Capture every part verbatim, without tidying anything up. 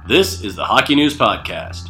This is the Hockey News Podcast.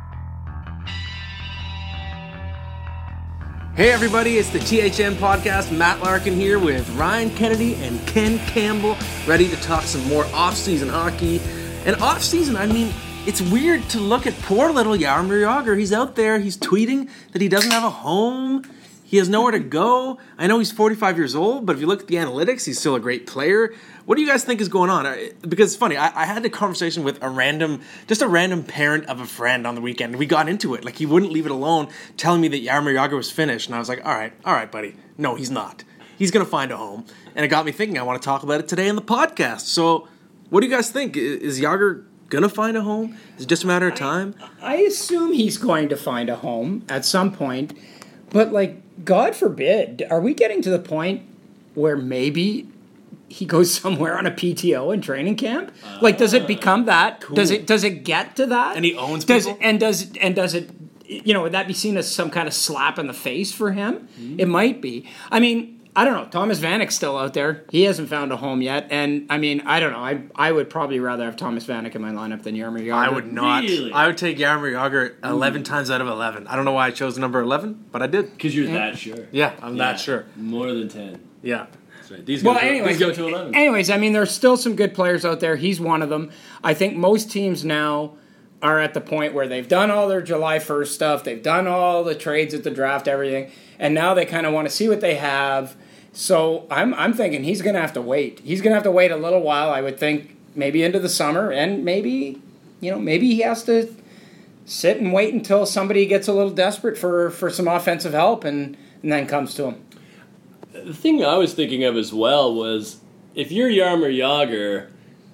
Hey everybody, it's the T H N Podcast. Matt Larkin here with Ryan Kennedy and Ken Campbell, ready to talk some more off-season hockey. And off-season, I mean, it's weird to look at poor little Jaromir Jagr. He's out there, he's tweeting that he doesn't have a home, he has nowhere to go. I know he's forty-five years old, but if you look at the analytics, he's still a great player. What do you guys think is going on? Because it's funny, I, I had a conversation with a random, just a random parent of a friend on the weekend. We got into it. Like, he wouldn't leave it alone, telling me that Jaromir Jagr was finished. And I was like, all right, all right, buddy. No, he's not. He's going to find a home. And it got me thinking, I want to talk about it today in the podcast. So, what do you guys think? Is Jagr going to find a home? Is it just a matter of time? I, I assume he's going to find a home at some point. But, like, God forbid, are we getting to the point where maybe he goes somewhere on a P T O in training camp? Uh, like, does it become that? Cool. Does it does it get to that? And he owns does people? It, and does and does it, you know, would that be seen as some kind of slap in the face for him? Mm. It might be. I mean, I don't know. Thomas Vanek's still out there. He hasn't found a home yet. And, I mean, I don't know. I I would probably rather have Thomas Vanek in my lineup than Jaromir Jagr. I would not. Really? I would take Jaromir Jagr eleven mm. times out of eleven. I don't know why I chose the number eleven, but I did. Because you're yeah. that sure. Yeah, I'm yeah. that sure. More than ten. Yeah. That's right. These well, go, anyways, these go to eleven. Anyways, I mean, there's still some good players out there. He's one of them. I think most teams now are at the point where they've done all their July first stuff. They've done all the trades at the draft, everything. And now they kind of want to see what they have. So I'm I'm thinking he's going to have to wait. He's going to have to wait a little while, I would think, maybe into the summer. And maybe, you know, maybe he has to sit and wait until somebody gets a little desperate for, for some offensive help and, and then comes to him. The thing I was thinking of as well was, if you're Jaromir Jagr,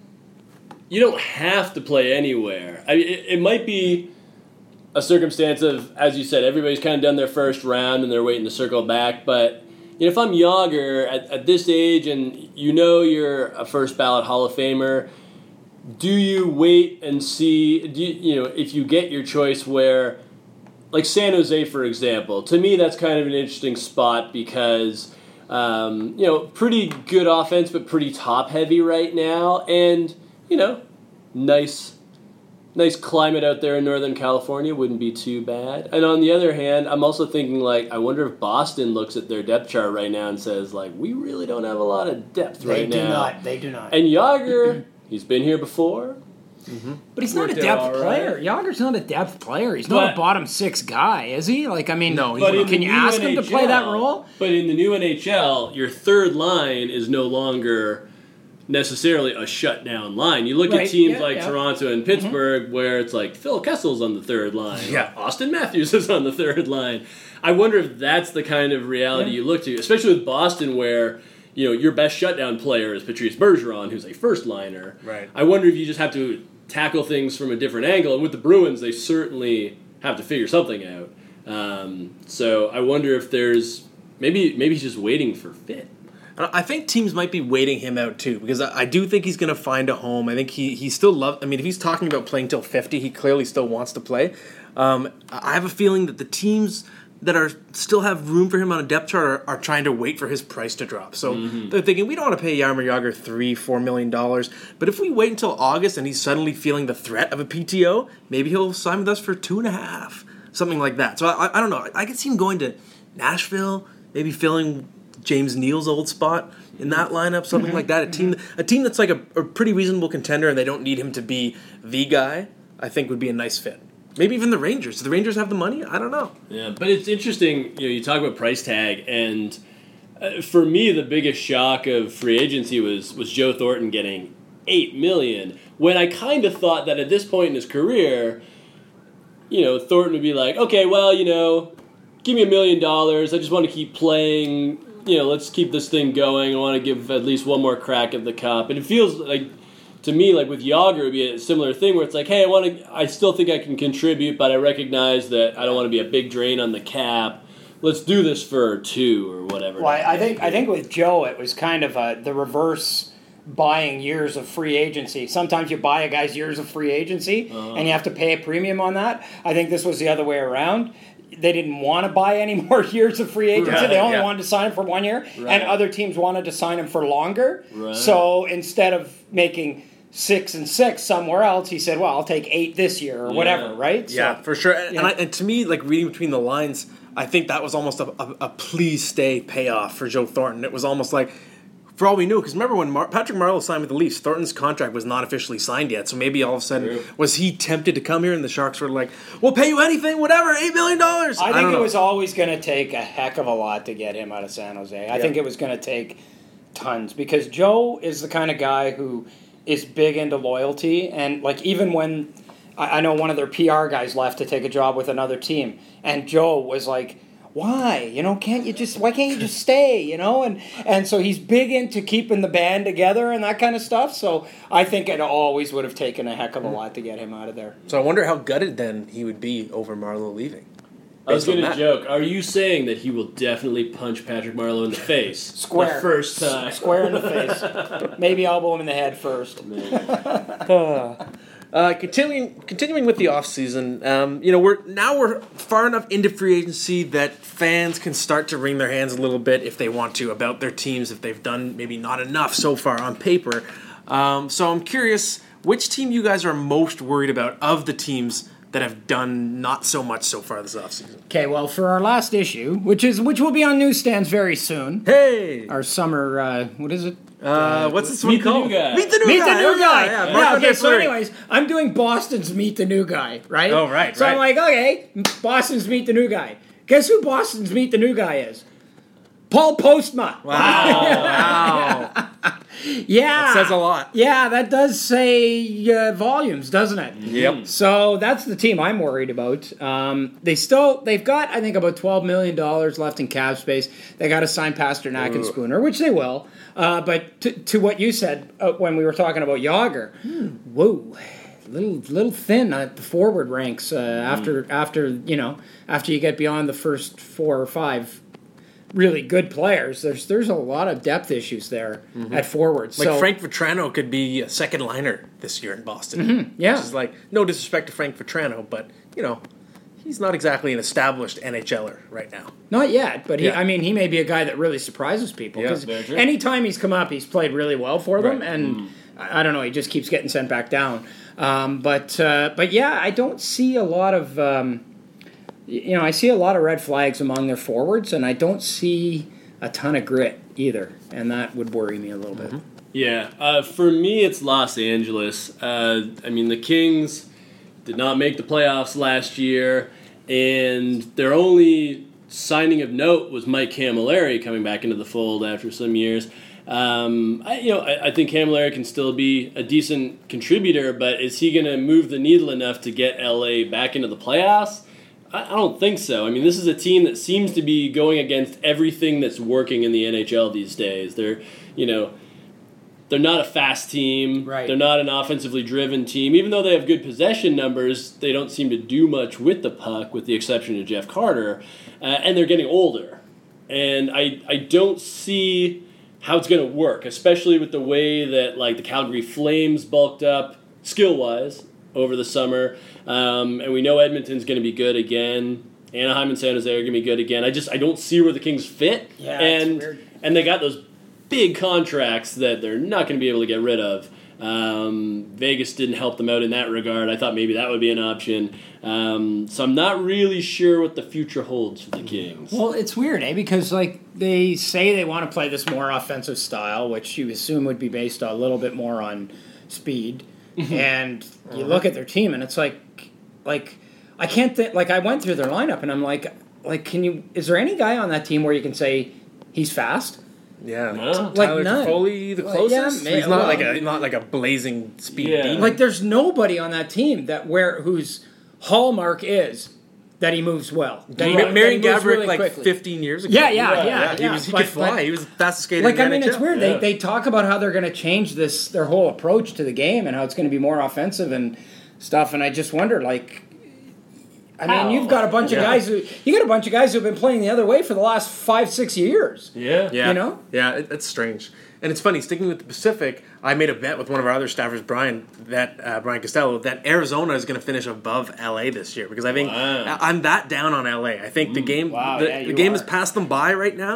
you don't have to play anywhere. I mean, it, it might be a circumstance of, as you said, everybody's kind of done their first round and they're waiting to circle back. But you know, if I'm Jagr at, at this age and you know you're a first ballot Hall of Famer, do you wait and see? Do you, you know, if you get your choice where, like San Jose, for example, to me that's kind of an interesting spot because. Um, you know, pretty good offense, but pretty top-heavy right now. And, you know, nice nice climate out there in Northern California wouldn't be too bad. And on the other hand, I'm also thinking, like, I wonder if Boston looks at their depth chart right now and says, like, we really don't have a lot of depth they right now. They do not. They do not. And Jagr, he's been here before. Mm-hmm. But he's not a depth player. Right. Jagr's not a depth player. He's but, not a bottom six guy, is he? Like, I mean, no, but can you ask N H L, him to play that role? But in the new N H L, your third line is no longer necessarily a shutdown line. You look right. at teams yeah, like yeah. Toronto and Pittsburgh, mm-hmm. where it's like Phil Kessel's on the third line. Yeah. Austin Matthews is on the third line. I wonder if that's the kind of reality yeah. you look to, especially with Boston, where you know your best shutdown player is Patrice Bergeron, who's a first liner. Right. I wonder if you just have to tackle things from a different angle. And with the Bruins, they certainly have to figure something out. Um, so I wonder if there's maybe maybe he's just waiting for fit. I think teams might be waiting him out too, because I, I do think he's going to find a home. I think he he still loves. I mean, if he's talking about playing till fifty, he clearly still wants to play. Um, I have a feeling that the teams that are still have room for him on a depth chart are, are trying to wait for his price to drop. So mm-hmm. they're thinking, we don't want to pay Jaromir Jagr three, four million dollars. But if we wait until August and he's suddenly feeling the threat of a P T O, maybe he'll sign with us for two and a half, something like that. So I, I don't know. I could see him going to Nashville, maybe filling James Neal's old spot in that lineup, something mm-hmm. like that. A team, a team that's like a, a pretty reasonable contender, and they don't need him to be the guy. I think would be a nice fit. Maybe even the Rangers. Do the Rangers have the money? I don't know. Yeah, but it's interesting. You know, you talk about price tag, and uh, for me, the biggest shock of free agency was was Joe Thornton getting eight million dollars. When I kind of thought that at this point in his career, you know, Thornton would be like, okay, well, you know, give me a million dollars. I just want to keep playing. You know, let's keep this thing going. I want to give at least one more crack at the cup. And it feels like, to me, like with Jagr, it would be a similar thing where it's like, hey, I want to. I still think I can contribute, but I recognize that I don't want to be a big drain on the cap. Let's do this for two or whatever. Well, I think I think with Joe, it was kind of a, the reverse buying years of free agency. Sometimes you buy a guy's years of free agency, uh-huh. and you have to pay a premium on that. I think this was the other way around. They didn't want to buy any more years of free agency. Right, they only yeah. wanted to sign him for one year, right. and other teams wanted to sign him for longer. Right. So instead of making six and six somewhere else, he said, well, I'll take eight this year or Yeah. whatever, right? Yeah, So, for sure. And, yeah. and, I, and to me, like reading between the lines, I think that was almost a, a, a please stay payoff for Joe Thornton. It was almost like, for all we knew, because remember when Mar- Patrick Marleau signed with the Leafs, Thornton's contract was not officially signed yet. So maybe all of a sudden, True. was he tempted to come here and the Sharks were like, we'll pay you anything, whatever, eight million dollars. I think don't it know. was always going to take a heck of a lot to get him out of San Jose. I Yeah. think it was going to take tons because Joe is the kind of guy who is big into loyalty. And, like, even when I, I know one of their P R guys left to take a job with another team, and Joe was like, why? You know, can't you just, why can't you just stay, you know? And and so he's big into keeping the band together and that kind of stuff. So I think it always would have taken a heck of a lot to get him out of there. So I wonder how gutted then he would be over Marleau leaving. I was Based on going to that. joke. Are you saying that he will definitely punch Patrick Marleau in the face? Square. The first time. Square in the face. Maybe elbow him in the head first. Uh, continuing continuing with the offseason, um, you know, we're now we're far enough into free agency that fans can start to wring their hands a little bit if they want to about their teams if they've done maybe not enough so far on paper. Um, so I'm curious, which team you guys are most worried about of the teams that have done not so much so far this offseason? Okay, well, for our last issue, which is which will be on newsstands very soon, Hey, our summer, uh, what is it? uh, what's this one Meet the called? New Guy. Meet the new Meet guy. the new Oh, guy. Yeah, yeah. Yeah, Marco okay, so Desiree. anyways, I'm doing Boston's Meet the New Guy, right? Oh, right, So I'm right. like, okay, Boston's Meet the New Guy. Guess who Boston's Meet the New Guy is? Paul Postma. Wow, wow, Yeah. that says a lot. Yeah, that does say uh, volumes, doesn't it? Yep. So that's the team I'm worried about. Um, they still they've got I think about twelve million dollars left in cap space. They got to sign Pasternak and Spooner, which they will. Uh, but to, to what you said uh, when we were talking about Yager, whoa, little little thin at the forward ranks uh, after after you know after you get beyond the first four or five really good players. There's there's a lot of depth issues there at forward. Like so, Frank Vetrano could be a second liner this year in Boston. yeah. Which is like, no disrespect to Frank Vetrano, but, you know, he's not exactly an established NHLer right now. Not yet, but he, Yeah. I mean, he may be a guy that really surprises people. Yeah, Because very true. anytime he's come up, he's played really well for them, Right. and I, I don't know, he just keeps getting sent back down. Um, but uh, but yeah, I don't see a lot of, um, y- you know, I see a lot of red flags among their forwards, and I don't see a ton of grit either, and that would worry me a little bit. Yeah, uh, for me, it's Los Angeles. Uh, I mean, the Kings did not make the playoffs last year, and their only signing of note was Mike Camilleri coming back into the fold after some years. Um, I, you know, I, I think Camilleri can still be a decent contributor, but is he going to move the needle enough to get L A back into the playoffs? I, I don't think so. I mean, this is a team that seems to be going against everything that's working in the N H L these days. They're, you know, they're not a fast team. Right. They're not an offensively driven team. Even though they have good possession numbers, they don't seem to do much with the puck, with the exception of Jeff Carter. Uh, and they're getting older. And I, I don't see how it's going to work, especially with the way that like the Calgary Flames bulked up skill-wise over the summer. Um, and we know Edmonton's going to be good again. Anaheim and San Jose are going to be good again. I just I don't see where the Kings fit. Yeah, it's and weird. and they got those big contracts that they're not going to be able to get rid of. Um, Vegas didn't help them out in that regard. I thought maybe that would be an option. Um, so I'm not really sure what the future holds for the Kings. Well, it's weird, eh? Because like they say they want to play this more offensive style, which you assume would be based a little bit more on speed. And you look at their team, and it's like, like I can't think. Like I went through their lineup, and I'm like, like, can you? Is there any guy on that team where you can say he's fast? Yeah, No. Like Tyler none. Toffoli, the Well, closest. yeah, he's may- not well- like a not like a blazing speed Yeah. demon. Like there's nobody on that team that where whose hallmark is that he moves well. That he, Ma- that he Marion moves Gaborik really like quickly. fifteen years ago. Yeah, yeah, yeah, He yeah. was he But- could fly. but- he was the fastest skater. Like in the I mean, N H L. it's weird. Yeah. They they talk about how they're going to change this their whole approach to the game and how it's going to be more offensive and stuff. And I just wonder, like, I mean, How? you've got a bunch of Yeah. guys who you got a bunch of guys who've been playing the other way for the last five six years. Yeah. Yeah, You know? yeah, it, it's strange. And it's funny, sticking with the Pacific, I made a bet with one of our other staffers, Brian, that uh, Brian Costello, that Arizona is going to finish above L A this year because I think Wow. I- I'm that down on L A. I think the game Wow, the, yeah, the you game are. has passed them by right now.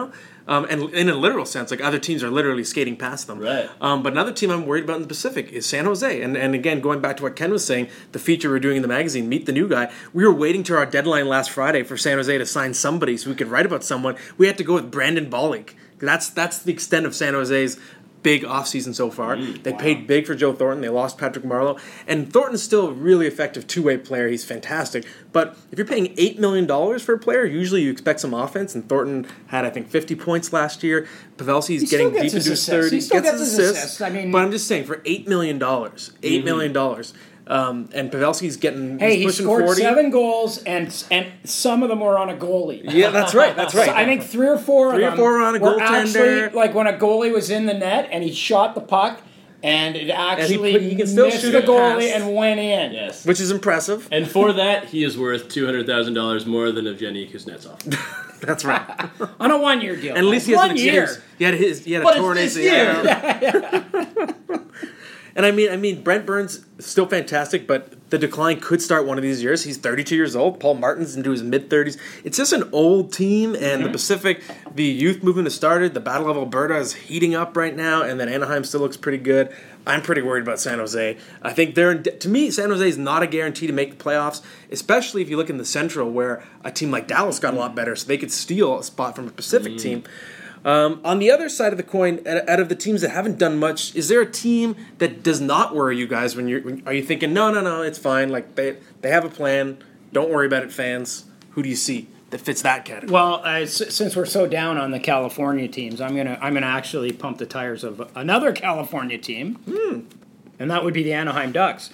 Um, and in a literal sense, like other teams are literally skating past them. Right. Um, but another team I'm worried about in the Pacific is San Jose. And and again, going back to what Ken was saying, the feature we're doing in the magazine, Meet the New Guy, we were waiting to our deadline last Friday for San Jose to sign somebody so we could write about someone. We had to go with Brandon Bollig. That's that's the extent of San Jose's big offseason so far. Mm, they wow. paid big for Joe Thornton. They lost Patrick Marleau. And Thornton's still a really effective two-way player. He's fantastic. But if you're paying eight million dollars for a player, usually you expect some offense. And Thornton had, I think, fifty points last year. Pavelski's he getting deep into his thirty. He still gets, gets his his assists. assists. I mean, but I'm just saying, for eight million dollars, eight mm-hmm. million dollars, um, and Pavelski's getting hey, he's he pushing scored forty. seven goals, and and some of them were on a goalie. Yeah, that's right. That's right. So I think three or four three of or them four were on a were goaltender. actually, like when a goalie was in the net and he shot the puck, and it actually and he, he can still missed shoot the it goalie past. and went in. Yes. Which is impressive. And for that, he is worth two hundred thousand dollars more than Evgeny Kuznetsov. That's right. On a one-year deal. And at least he has one an year. excuse. He had his. He had a But torn it's A this C L. year. Yeah, yeah. And I mean, I mean, Brent Burns is still fantastic, but the decline could start one of these years. He's thirty-two years old. Paul Martin's into his mid-thirties. It's just an old team, and mm-hmm. the Pacific, the youth movement has started. The Battle of Alberta is heating up right now, and then Anaheim still looks pretty good. I'm pretty worried about San Jose. I think they're, to me, San Jose is not a guarantee to make the playoffs, especially if you look in the Central, where a team like Dallas got a lot better, so they could steal a spot from a Pacific mm. team. Um, on the other side of the coin, out of the teams that haven't done much, is there a team that does not worry you guys when you're? When, are you thinking, no, no, no, it's fine. Like they they have a plan. Don't worry about it, fans. Who do you see that fits that category? Well, uh, s- since we're so down on the California teams, I'm gonna I'm gonna actually pump the tires of another California team, hmm. and that would be the Anaheim Ducks.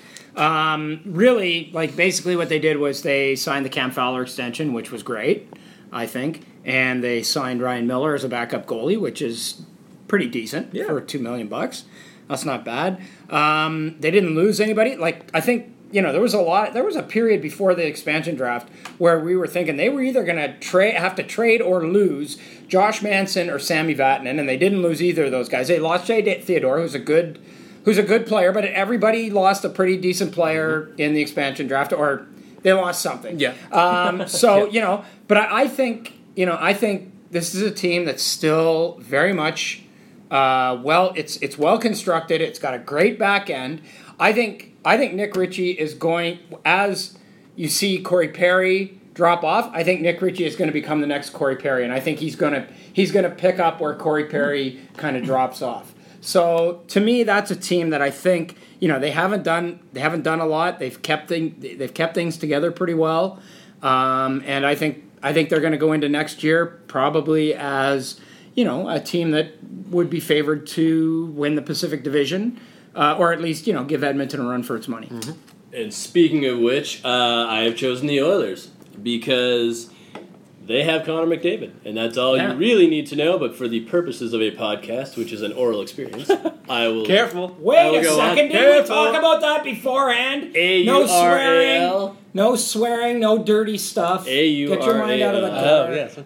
Um, really, like basically what they did was they signed the Cam Fowler extension, which was great, I think. And they signed Ryan Miller as a backup goalie, which is pretty decent yeah. for two million bucks. That's not bad. Um, they didn't lose anybody. Like I think you know there was a lot. There was a period before the expansion draft where we were thinking they were either going to trade, have to trade or lose Josh Manson or Sami Vatanen, and they didn't lose either of those guys. They lost Jay Theodore, who's a good, who's a good player, but everybody lost a pretty decent player mm-hmm. in the expansion draft, or they lost something. Yeah. Um, so yeah. you know, but I, I think. You know, I think this is a team that's still very much uh, well. It's it's well constructed. It's got a great back end. I think I think Nick Ritchie is going, as you see Corey Perry drop off. I think Nick Ritchie is going to become the next Corey Perry, and I think he's going to he's going to pick up where Corey Perry kind of drops off. So to me, that's a team that I think you know they haven't done they haven't done a lot. They've kept thing, they've kept things together pretty well, um, and I think. I think they're going to go into next year probably as, you know, a team that would be favored to win the Pacific Division, uh, or at least, you know, give Edmonton a run for its money. Mm-hmm. And speaking of which, uh, I have chosen the Oilers because they have Connor McDavid, and that's all yeah. you really need to know. But for the purposes of a podcast, which is an oral experience, I will... Careful. Wait a go second. on. Did Careful. we talk about that beforehand? A U No R A swearing. L. No swearing. No dirty stuff. A U R A L. Get your mind out of the Oh, gutter. yes.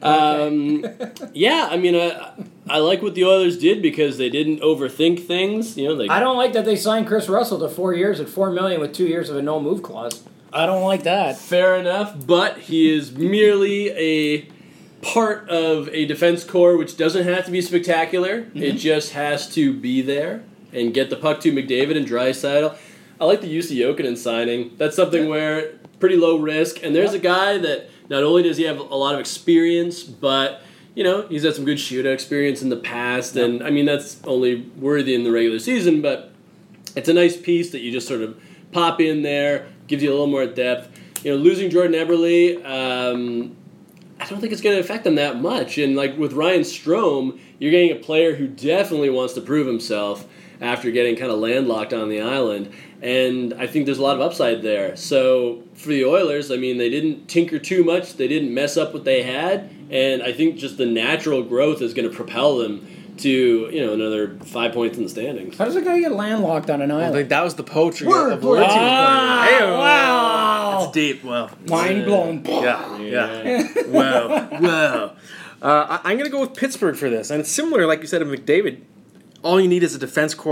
Um, yeah, I mean, I, I like what the Oilers did because they didn't overthink things. You know, they, I don't like that they signed Chris Russell to four years at four million with two years of a no move clause. I don't like that. Fair enough, but he is merely a part of a defense core which doesn't have to be spectacular. Mm-hmm. It just has to be there and get the puck to McDavid and Draisaitl. I like the U C Jokinen signing. That's something where pretty low risk, and there's a guy that not only does he have a lot of experience, but you know he's had some good shootout experience in the past, and I mean that's only worthy in the regular season, but it's a nice piece that you just sort of pop in there, gives you a little more depth. You know, losing Jordan Eberle, um, I don't think it's going to affect them that much. And like with Ryan Strome, you're getting a player who definitely wants to prove himself after getting kind of landlocked on the island. And I think there's a lot of upside there. So for the Oilers, I mean, they didn't tinker too much. They didn't mess up what they had. And I think just the natural growth is going to propel them to, you know, another five points in the standings. How does a guy get landlocked on an island? I think that was the poetry Word, of word. words. Ah, Hey, wow. That's deep. Well, Mind blown. Yeah, yeah. Wow, wow. Uh, I, I'm going to go with Pittsburgh for this. And it's similar, like you said, of McDavid. All you need is a defense core.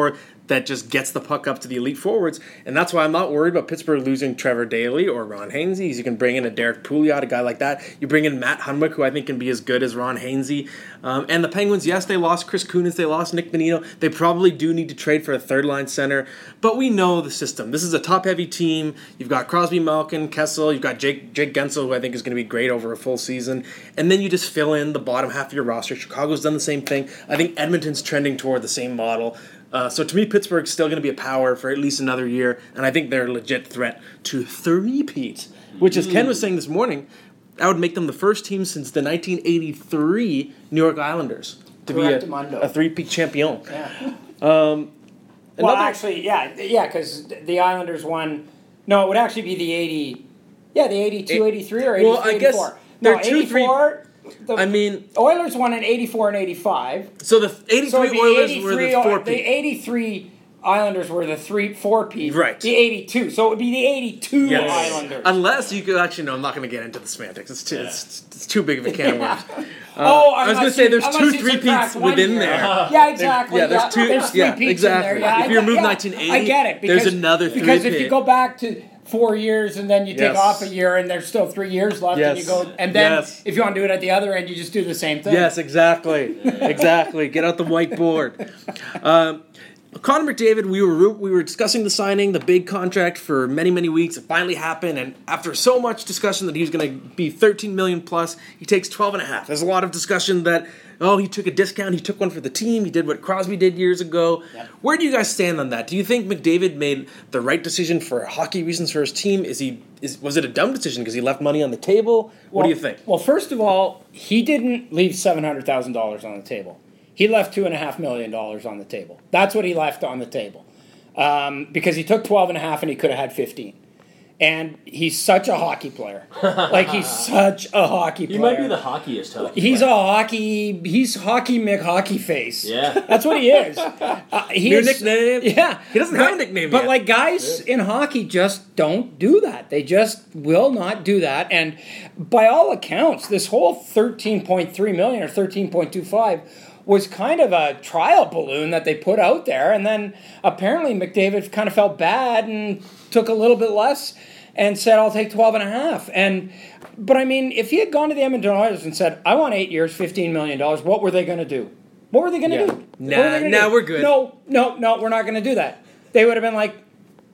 that just gets the puck up to the elite forwards, and that's why I'm not worried about Pittsburgh losing Trevor Daley or Ron Hainsey. You can bring in a Derek Pouliot, a guy like that. You bring in Matt Hunwick, who I think can be as good as Ron Hainsey. Um, and the Penguins, yes, they lost Chris Kunitz, they lost Nick Bonino. They probably do need to trade for a third-line center, but we know the system. This is a top-heavy team. You've got Crosby, Malkin, Kessel. You've got Jake Jake Gensel, who I think is going to be great over a full season. And then you just fill in the bottom half of your roster. Chicago's done the same thing. I think Edmonton's trending toward the same model. Uh, so to me, Pittsburgh's still going to be a power for at least another year, and I think they're a legit threat to three-peat, which, as Ken was saying this morning, that would make them the first team since the nineteen eighty-three New York Islanders to be a, a three-peat champion. Yeah. Um, well, actually, yeah, yeah, because the Islanders won. No, it would actually be the eighty. Yeah, the eighty-two, eighty-three, or eighty-three, well, I guess eighty-four. they're No, two, eighty-four. The I mean, Oilers won in eighty-four and eighty-five. So the eighty-three so the Oilers were the four-peat. The eighty-three Islanders were the three four-peat. Right. The eighty-two. So it would be the eighty-two yes. Islanders. Unless you could actually, no, I'm not going to get into the semantics. It's too, yeah. it's, it's too big of a can of worms. Uh, oh, I was going to say there's two three-peats within there. Yeah, exactly. Yeah, there's two. There's three yeah, peats exactly. in there. Yeah, if you remove yeah, nineteen eighty, I get it. Because, there's another three-peat. Because if you go back to four years and then you take yes. off a year and there's still three years left yes. and you go and then yes. if you want to do it at the other end you just do the same thing. Yes, exactly. exactly. Get out the whiteboard. Um, Connor McDavid, we were we were discussing the signing, the big contract for many, many weeks. It finally happened, and after so much discussion that he was going to be thirteen million dollars plus, he takes twelve and a half. There's a lot of discussion that, oh, he took a discount, he took one for the team, he did what Crosby did years ago. Yep. Where do you guys stand on that? Do you think McDavid made the right decision for hockey reasons for his team? Is he is was it a dumb decision because he left money on the table? What well, do you think? Well, first of all, he didn't leave seven hundred thousand dollars on the table. He left two and a half million dollars on the table. That's what he left on the table, um, because he took twelve and a half and he could have had fifteen. And he's such a hockey player. Like he's such a hockey player. He might be the hockiest hockey He's player. a hockey. He's hockey Mick hockey face. Yeah, that's what he is. Uh, he Your is, nickname? Yeah, he doesn't but, have a nickname. But yet. like guys in hockey just don't do that. They just will not do that. And by all accounts, this whole thirteen point three million or thirteen point two five was kind of a trial balloon that they put out there, and then apparently McDavid kind of felt bad and took a little bit less and said, I'll take twelve and a half. And, but I mean, if he had gone to the Edmonton Oilers and said, I want eight years, fifteen million dollars, what were they going to do? What were they going to yeah. do? Nah, nah, do? we're good. No, no, no, we're not going to do that. They would have been like,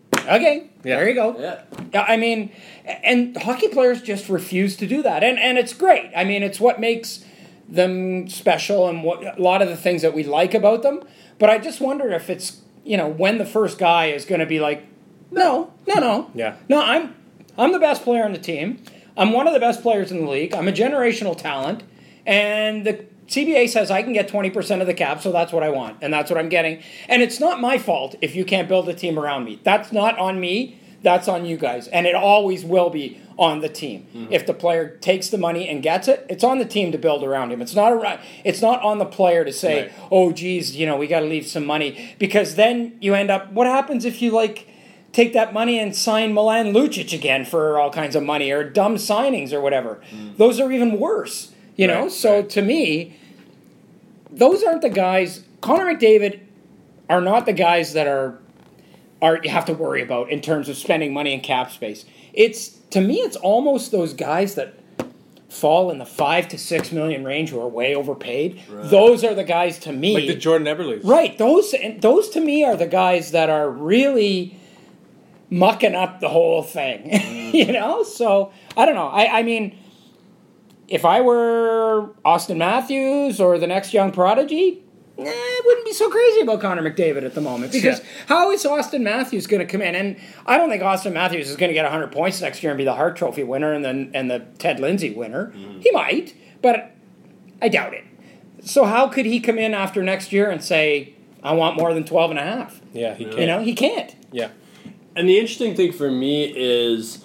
okay, yeah. there you go. Yeah. I mean, and hockey players just refuse to do that. And, and it's great. I mean, it's what makes them special and what a lot of the things that we like about them. But I just wonder if it's, you know, when the first guy is going to be like, no, no, no. Yeah. No, I'm I'm the best player on the team. I'm one of the best players in the league. I'm a generational talent. And the C B A says I can get twenty percent of the cap, so that's what I want. And that's what I'm getting. And it's not my fault if you can't build a team around me. That's not on me. That's on you guys. And it always will be on the team. Mm-hmm. If the player takes the money and gets it, it's on the team to build around him. It's not a, it's not on the player to say, right. oh, geez, you know, we got to leave some money. Because then you end up, what happens if you, like, take that money and sign Milan Lucic again for all kinds of money or dumb signings or whatever? Mm. Those are even worse, you right, know? So right. to me, those aren't the guys. Connor McDavid are not the guys that are are you have to worry about in terms of spending money in cap space. It's to me, it's almost those guys that fall in the five to six million range who are way overpaid. Right. Those are the guys to me, like the Jordan Eberles, right? Those and those to me are the guys that are really mucking up the whole thing. Mm. You know, so I don't know. I, I mean, if I were Austin Matthews or the next young prodigy, eh, I wouldn't be so crazy about Connor McDavid at the moment. Because yeah. how is Austin Matthews going to come in? And I don't think Austin Matthews is going to get one hundred points next year and be the Hart Trophy winner and then and the Ted Lindsay winner. Mm. He might, but I doubt it. So how could he come in after next year and say, I want more than twelve and a half? Yeah, he can't. You know, he can't. Yeah. And the interesting thing for me is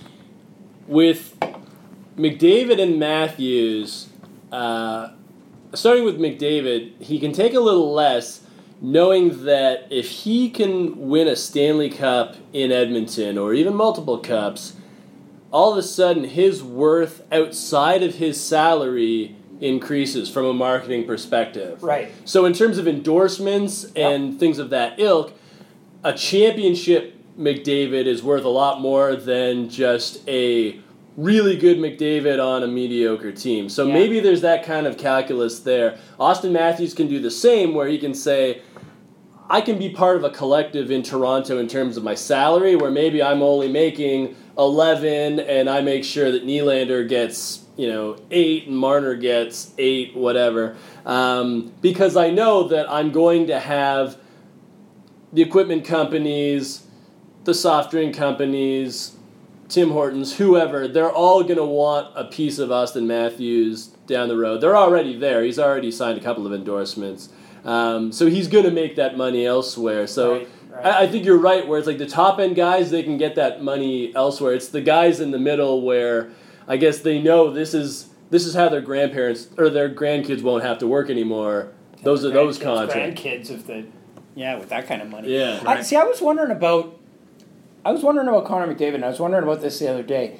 with McDavid and Matthews, uh, starting with McDavid, he can take a little less knowing that if he can win a Stanley Cup in Edmonton or even multiple cups, all of a sudden his worth outside of his salary increases from a marketing perspective. Right. So in terms of endorsements and yep. things of that ilk, a championship McDavid is worth a lot more than just a really good McDavid on a mediocre team. So Yeah. maybe there's that kind of calculus there. Austin Matthews can do the same, where he can say, I can be part of a collective in Toronto in terms of my salary, where maybe I'm only making eleven and I make sure that Nylander gets, you know, eight and Marner gets eight, whatever. Um, because I know that I'm going to have the equipment companies, the soft drink companies, Tim Hortons, whoever, they're all going to want a piece of Austin Matthews down the road. They're already there. He's already signed a couple of endorsements. Um, so he's going to make that money elsewhere. So Right, right. I, I think you're right, where it's like the top-end guys, they can get that money elsewhere. It's the guys in the middle where I guess they know this is this is how their grandparents or their grandkids won't have to work anymore. Those are those Grandkids, contracts. Grandkids of the, yeah, with that kind of money. Yeah. I, see, I was wondering about, I was wondering about Connor McDavid, and I was wondering about this the other day.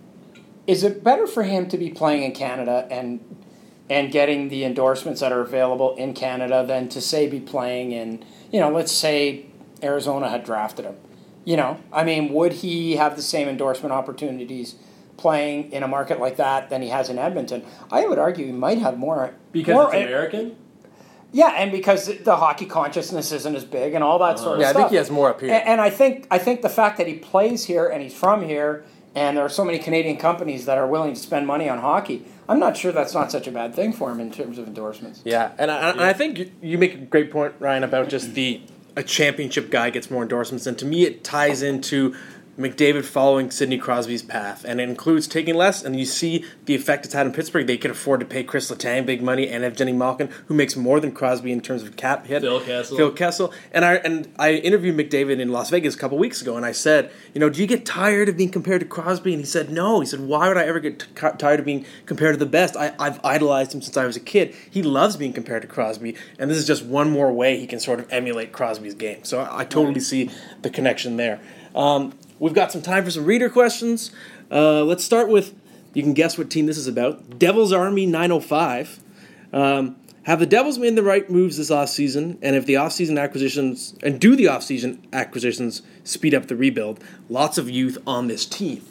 Is it better for him to be playing in Canada and and getting the endorsements that are available in Canada than to, say, be playing in, you know, let's say Arizona had drafted him? You know, I mean, would he have the same endorsement opportunities playing in a market like that than he has in Edmonton? I would argue he might have more. Because more, it's American? Yeah, and because the hockey consciousness isn't as big and all that sort of Yeah, I stuff. think he has more up here. And, and I think I think the fact that he plays here and he's from here, and there are so many Canadian companies that are willing to spend money on hockey, I'm not sure that's not such a bad thing for him in terms of endorsements. Yeah, and I, and I think you- you make a great point, Ryan, about just the a championship guy gets more endorsements, and to me it ties into McDavid following Sidney Crosby's path, and it includes taking less, and you see the effect it's had in Pittsburgh. They could afford to pay Chris Letang big money and Evgeny Malkin, who makes more than Crosby in terms of cap hit. Phil Kessel. Phil Kessel. And I and I interviewed McDavid in Las Vegas a couple weeks ago, and I said, you know, do you get tired of being compared to Crosby? And he said, no. He said, why would I ever get t- tired of being compared to the best? I, I've idolized him since I was a kid. He loves being compared to Crosby, and this is just one more way he can sort of emulate Crosby's game. So I, I totally see the connection there. Um, We've got some time for some reader questions. Uh, let's start with, you can guess what team this is about. Devils Army nine oh five. Um, have the Devils made the right moves this offseason? And if the offseason acquisitions, and do the offseason acquisitions speed up the rebuild? Lots of youth on this team.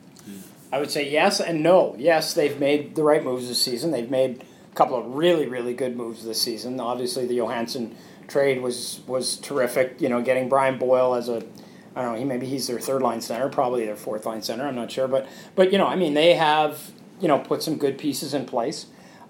I would say yes and no. Yes, they've made the right moves this season. They've made a couple of really, really good moves this season. Obviously, the Johansson trade was was terrific. You know, getting Brian Boyle as a I don't know, he maybe he's their third line center, probably their fourth line center, I'm not sure. But, but you know, I mean, they have, you know, put some good pieces in place.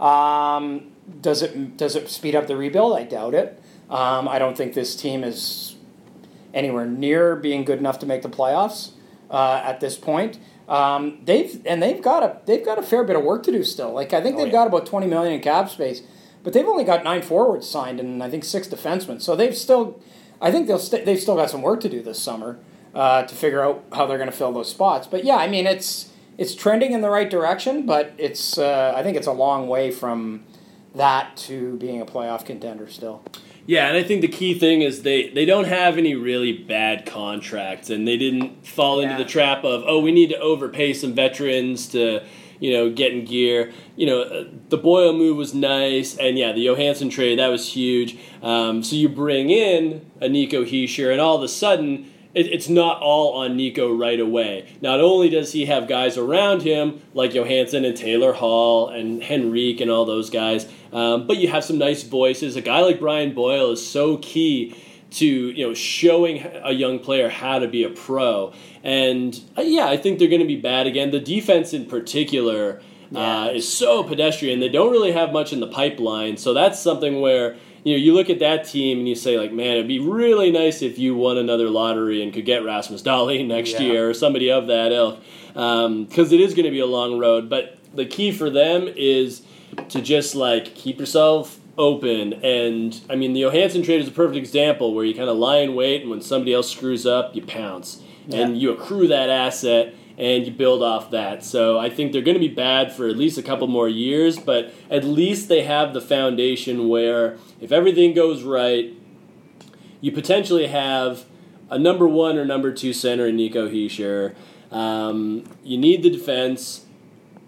Um, does it does it speed up the rebuild? I doubt it. Um, I don't think this team is anywhere near being good enough to make the playoffs uh, at this point. Um, they've and they've got a they've got a fair bit of work to do still. Like I think Oh, they've yeah. got about twenty million in cap space, but they've only got nine forwards signed and I think six defensemen. So they've still I think they'll st- they've still got some work to do this summer uh, to figure out how they're going to fill those spots. But yeah, I mean it's it's trending in the right direction, but it's uh, I think it's a long way from that to being a playoff contender still. Yeah, and I think the key thing is they, they don't have any really bad contracts, and they didn't fall into Yeah. the trap of, oh, we need to overpay some veterans to, you know, get in gear. You know, uh, the Boyle move was nice, and yeah, the Johansson trade, that was huge. Um, so you bring in a Nico Hischier, and all of a sudden, it, it's not all on Nico right away. Not only does he have guys around him, like Johansson and Taylor Hall and Henrique and all those guys, um, but you have some nice voices. A guy like Brian Boyle is so key to, you know, showing a young player how to be a pro. And uh, yeah, I think they're going to be bad again. The defense in particular uh, is so pedestrian. They don't really have much in the pipeline. So that's something where, you know, you look at that team and you say, like, man, it'd be really nice if you won another lottery and could get Rasmus Dahlin next Yeah. year or somebody of that ilk. Because it is going to be a long road. But the key for them is to just, like, keep yourself open. And, I mean, the Johansson trade is a perfect example where you kind of lie in wait, and when somebody else screws up, you pounce. And you accrue that asset, and you build off that. So I think they're going to be bad for at least a couple more years, but at least they have the foundation where if everything goes right, you potentially have a number one or number two center in Nico Hischier. Um, you need the defense.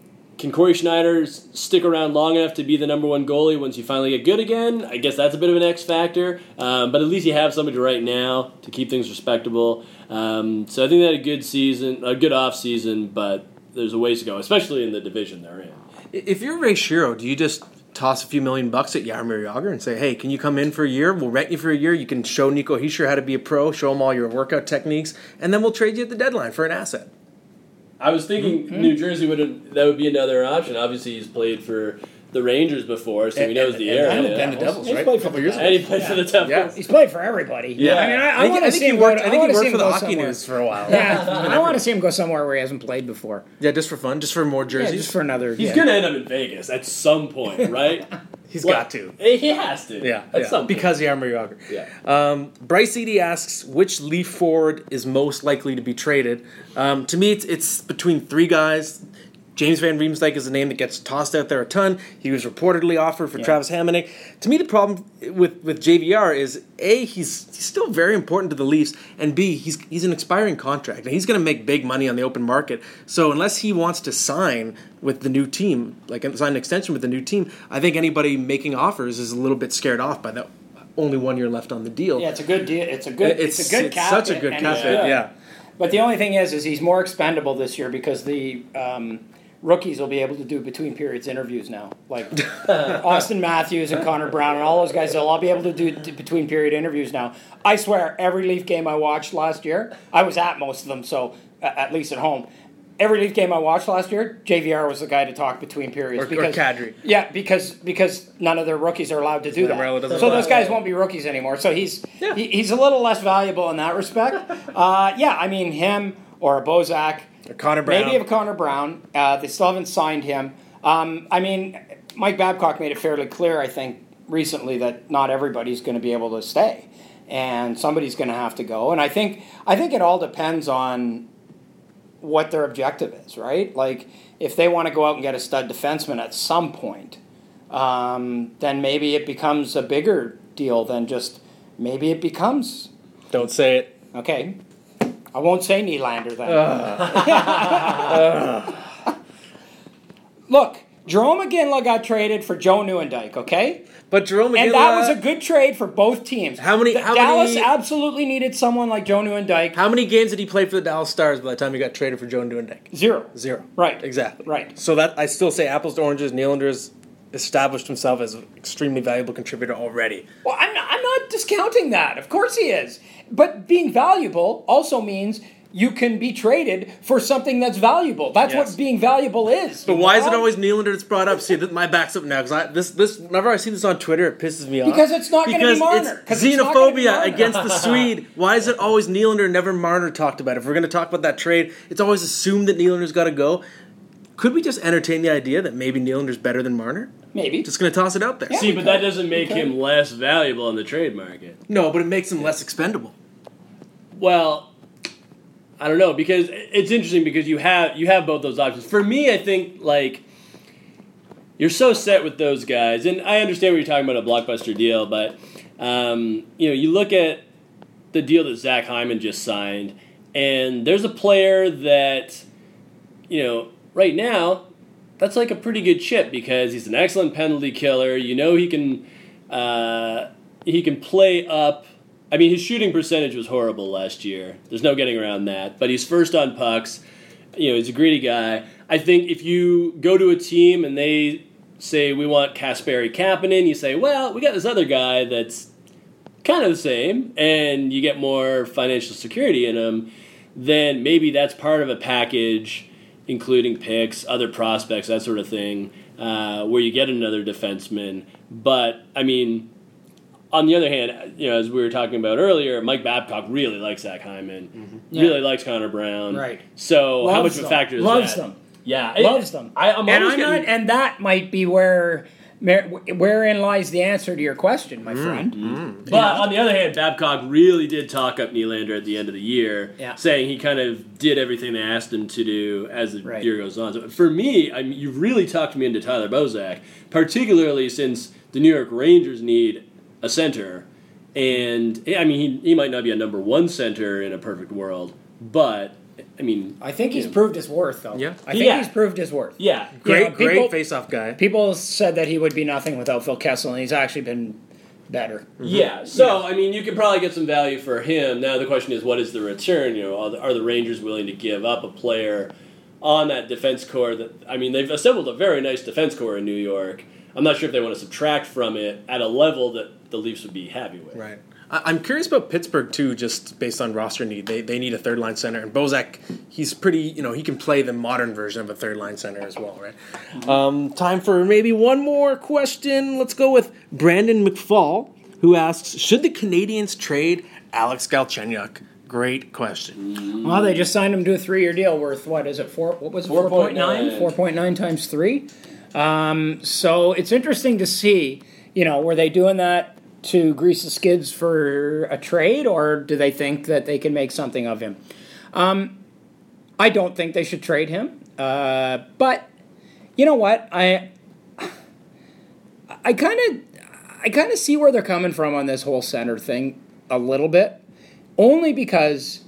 can Corey Schneider s- stick around long enough to be the number one goalie once you finally get good again? I guess that's a bit of an X factor. Um, but at least you have somebody right now to keep things respectable. Um, so I think they had a good season, a good off season, but there's a ways to go, especially in the division they're in. If you're Ray Shero, do you just toss a few million bucks at Jaromir Jagr and say, hey, can you come in for a year? We'll rent you for a year. You can show Nico Hischier how to be a pro, show him all your workout techniques, and then we'll trade you at the deadline for an asset. I was thinking mm-hmm. New Jersey would that would be another option. Obviously, he's played for the Rangers before, so and, he knows and, the area. And, yeah. and the Devils, he's right? Played a couple years ago. And he played yeah. for the Devils. Yeah. He's played for everybody. Yeah. I mean, I, I, I want to see him worked, go. I think he worked for the Hockey somewhere. News for a while. Yeah, I want to see him go somewhere where he hasn't played before. Yeah, just for fun, just for more jerseys. Yeah, just for another. He's yeah. going to end up in Vegas at some point, right? He's well, got to. He has to. Yeah, at yeah. some point. Because Jaromir Jagr. Yeah. Um, Bryce Eady asks, which Leaf forward is most likely to be traded? Um, to me, it's it's between three guys. James Van Riemsdyk is a name that gets tossed out there a ton. He was reportedly offered for yeah. Travis Hamonic. To me, the problem with, with J V R is, A, he's, he's still very important to the Leafs, and B, he's he's an expiring contract, and he's going to make big money on the open market. So unless he wants to sign with the new team, like sign an extension with the new team, I think anybody making offers is a little bit scared off by that. Only one year left on the deal. Yeah, it's a good deal. It's a good. It's, it's a good. It's cap such a good cap hit. Yeah. But the only thing is, is he's more expendable this year because the. Um, Rookies will be able to do between periods interviews now, like Austin Matthews and Connor Brown and all those guys. They'll all be able to do between period interviews now. I swear, every Leaf game I watched last year, I was at most of them, so at least at home. Every Leaf game I watched last year, J V R was the guy to talk between periods. Or, because, or Kadri. Yeah, because because none of their rookies are allowed to do that. So those guys won't be rookies anymore. So he's yeah. he, he's a little less valuable in that respect. Uh, yeah, I mean, him or a Bozak. Or Connor Brown. Maybe of Connor Brown. Uh, they still haven't signed him. Um, I mean, Mike Babcock made it fairly clear, I think, recently that not everybody's going to be able to stay, and somebody's going to have to go. And I think I think it all depends on what their objective is, right? Like, if they want to go out and get a stud defenseman at some point, um, then maybe it becomes a bigger deal than just maybe it becomes. Don't say it. Okay. I won't say Nylander then. Uh. Look, Jarome Iginla got traded for Joe Nieuwendyk, okay? But Jarome Iginla... And that was a good trade for both teams. How many... How Dallas many, absolutely needed someone like Joe Nieuwendyk. How many games did he play for the Dallas Stars by the time he got traded for Joe Nieuwendyk? Zero. Zero. Right. Exactly. Right. So that I still say apples to oranges. Nylander's established himself as an extremely valuable contributor already. Well, I'm not, I'm not discounting that. Of course he is. But being valuable also means you can be traded for something that's valuable. That's yes. what being valuable is. But why know? is it always Nylander that's brought up? See, my back's up now because this this whenever I see this on Twitter, it pisses me off. Because it's not going to be Marner. Because it's xenophobia it's against the Swede. Why is it always Nylander, never Marner talked about? If we're going to talk about that trade, it's always assumed that Nylander's got to go. Could we just entertain the idea that maybe Nylander's better than Marner? Maybe. Just going to toss it out there. Yeah, See, but could. that doesn't make okay. him less valuable in the trade market. No, but it makes him less expendable. Well, I don't know, because it's interesting because you have you have both those options. For me, I think, like, you're so set with those guys, and I understand what you're talking about, a blockbuster deal, but, um, you know, you look at the deal that Zach Hyman just signed, and there's a player that, you know, right now, that's like a pretty good chip because he's an excellent penalty killer. You know he can uh, he can play up. I mean, his shooting percentage was horrible last year. There's no getting around that. But he's first on pucks. You know, he's a greedy guy. I think if you go to a team and they say, we want Kasperi Kapanen, you say, well, we got this other guy that's kind of the same, and you get more financial security in him, then maybe that's part of a package including picks, other prospects, that sort of thing, uh, where you get another defenseman. But, I mean, on the other hand, you know, as we were talking about earlier, Mike Babcock really likes Zach Hyman, mm-hmm. yeah. really likes Connor Brown. Right. So Loves how much them. of a factor is Loves that? them. Yeah. Loves them. I, I'm and, always I'm getting... not, and that might be where... Wherein lies the answer to your question, my friend. Mm-hmm. But yeah. on the other hand, Babcock really did talk up Nylander at the end of the year, yeah. saying he kind of did everything they asked him to do as the right. year goes on. So for me, I mean, you really talked me into Tyler Bozak, particularly since the New York Rangers need a center. And, I mean, he, he might not be a number one center in a perfect world, but I mean, I think he's you know, proved his worth, though. Yeah. I think Yeah. he's proved his worth. yeah, Great, You know, people- great face-off guy. People said that he would be nothing without Phil Kessel, and he's actually been better. yeah. So I mean, you could probably get some value for him. Now the question is, what is the return? You know, are the, are the Rangers willing to give up a player on that defense core? That I mean, they've assembled a very nice defense core in New York. I'm not sure if they want to subtract from it at a level that the Leafs would be happy with. Right. I- I'm curious about Pittsburgh, too, just based on roster need. They they need a third-line center. And Bozak, he's pretty, you know, he can play the modern version of a third-line center as well, right? Um, time for maybe one more question. Let's go with Brandon McFall, who asks, should the Canadians trade Alex Galchenyuk? Great question. Well, they just signed him to a three-year deal worth, what is it, four? What was it, four point nine? four point nine times three? Um, so it's interesting to see, you know, were they doing that to grease the skids for a trade, or do they think that they can make something of him? Um, I don't think they should trade him, uh, but you know what? I I kind of I kind of see where they're coming from on this whole center thing a little bit, only because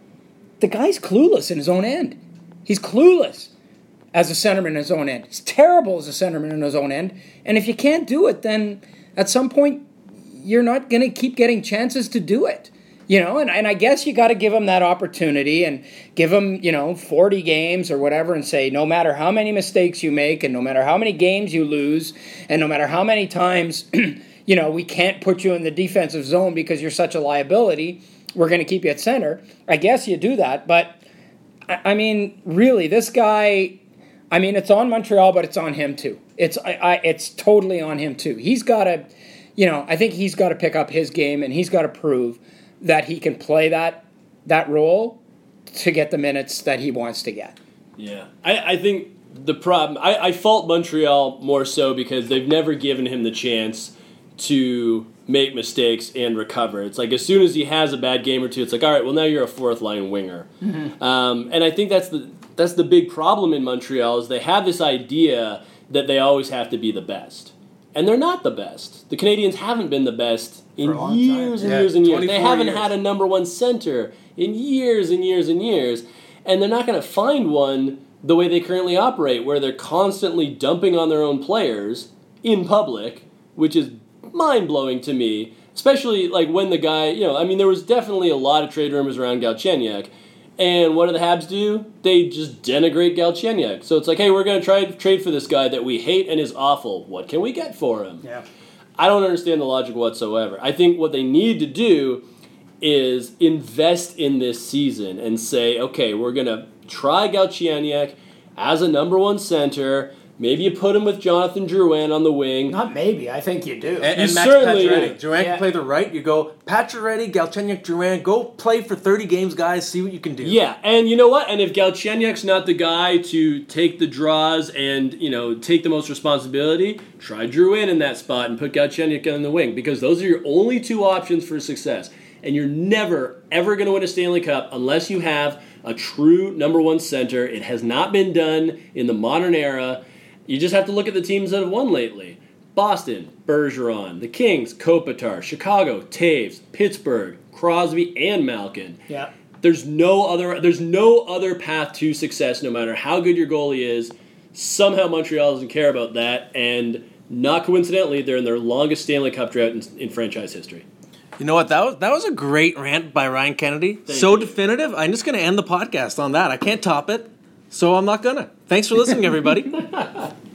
the guy's clueless in his own end. He's clueless as a centerman in his own end. He's terrible as a centerman in his own end. And if you can't do it, then at some point you're not going to keep getting chances to do it. You know, and, and I guess you got to give him that opportunity and give him, you know, forty games or whatever and say no matter how many mistakes you make and no matter how many games you lose and no matter how many times, you know, we can't put you in the defensive zone because you're such a liability, we're going to keep you at center. I guess you do that, but I, I mean, really, this guy... I mean, it's on Montreal, but it's on him too. It's I, I it's totally on him too. He's got to, you know, I think he's got to pick up his game and he's got to prove that he can play that that role to get the minutes that he wants to get. Yeah, I, I think the problem. I, I fault Montreal more so because they've never given him the chance to make mistakes and recover. It's like as soon as he has a bad game or two, it's like, all right, well now you're a fourth line winger, mm-hmm. um, and I think that's the. That's the big problem in Montreal is they have this idea that they always have to be the best. And they're not the best. The Canadians haven't been the best in years and yeah, years and years. They haven't years. had a number one center in years and years and years. And they're not going to find one the way they currently operate, where they're constantly dumping on their own players in public, which is mind-blowing to me, especially like when the guy, you know, I mean, there was definitely a lot of trade rumors around Galchenyuk. And what do the Habs do? They just denigrate Galchenyuk. So it's like, hey, we're going to try to trade for this guy that we hate and is awful. What can we get for him? Yeah. I don't understand the logic whatsoever. I think what they need to do is invest in this season and say, okay, we're going to try Galchenyuk as a number one center. Maybe you put him with Jonathan Drouin on the wing. Not maybe. I think you do. And, and You Max certainly Pacioretty. do. Drouin Yeah. can play the right. You go Pacioretty, Galchenyuk, Drouin. Go play for thirty games, guys. See what you can do. Yeah, and you know what? And if Galchenyuk's not the guy to take the draws and, you know, take the most responsibility, try Drouin in that spot and put Galchenyuk on the wing, because those are your only two options for success. And you're never, ever going to win a Stanley Cup unless you have a true number one center. It has not been done in the modern era. You just have to look at the teams that have won lately. Boston, Bergeron. The Kings, Kopitar. Chicago, Taves. Pittsburgh, Crosby and Malkin. Yeah. There's no other there's no other path to success, no matter how good your goalie is. Somehow Montreal doesn't care about that, and not coincidentally, they're in their longest Stanley Cup drought in, in franchise history. You know what? That was that was a great rant by Ryan Kennedy. Thank so you. definitive. I'm just going to end the podcast on that. I can't top it, so I'm not gonna. Thanks for listening, everybody.